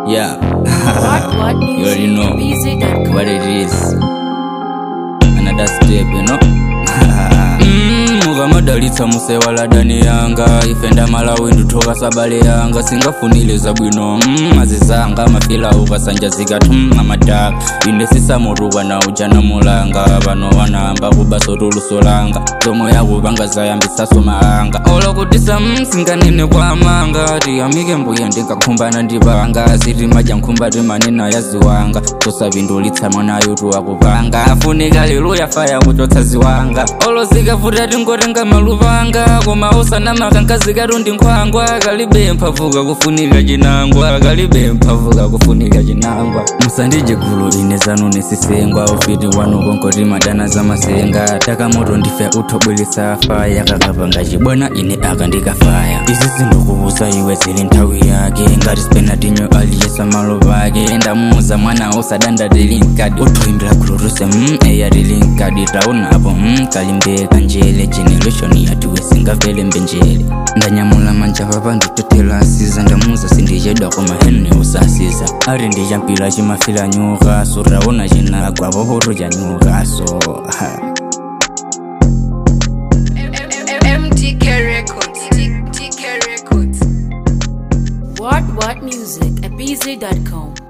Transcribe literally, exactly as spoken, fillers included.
Yeah. What, what You already know what it is. Another step, you know. Mugamadalitsa musewala dani yanga ifenda malawi ndutoka sabale yanga singafunile zabwino mm, azizanga mafila ukasanja zikatu mm, amadaka inde sisamuruwa na ujana mulanga bano wanamba kubaso tulusolanga zomo yaku banga zayambisa somaanga olokutisa mm, singanine kwa manga tiyamike mbuye ndingakumbana ndibanga siri maja nkumbati manena yaziwanga tosabindulitsa mwana yutu wakupanga afunika liluya faya kuchotsa ziwanga olozika futa tingotenga maluvanga komausa na makankazi karundi nkhwangwa kalibe mphavuka kufunika chinangwa kalibe mphavuka kufunika chinangwa musandije gulu ine zanu nesisengwa ufiti wanu konkoti madana za masenga taka moto ndife uthobwelisa faya kakapanga chibwana ine aka ndikafaya izi zindukubusa iwe zili nthawi yake ngati spenatinyo aliyesa malova ake ndamuza mwana usadanda tilinkadi uthoimbira kuluruse mm, eya tilinkadi taunapo mm, kalimbeka njele generation yatuwe singavele mbenjele ndanyamula manja papa nditotela asiza ndamuza sindijeda kwa mahene usasiza ari ndijampila chimafila nyuka suraona chinagwa popoto ja nyuka so M T K Records. T K Records. What what music at B Z dot com.